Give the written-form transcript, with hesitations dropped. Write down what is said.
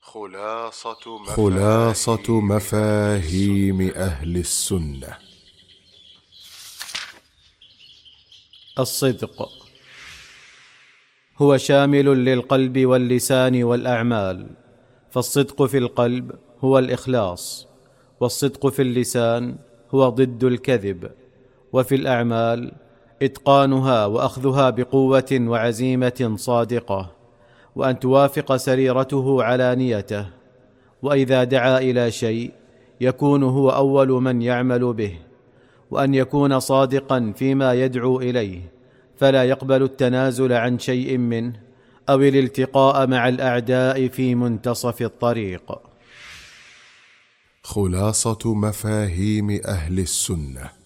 خلاصة مفاهيم أهل السنة. الصدق هو شامل للقلب واللسان والأعمال، فالصدق في القلب هو الإخلاص، والصدق في اللسان هو ضد الكذب، وفي الأعمال إتقانها وأخذها بقوة وعزيمة صادقة، وأن توافق سريرته على نيته، وإذا دعا إلى شيء يكون هو أول من يعمل به، وأن يكون صادقا فيما يدعو إليه، فلا يقبل التنازل عن شيء منه أو الالتقاء مع الأعداء في منتصف الطريق. خلاصة مفاهيم أهل السنة.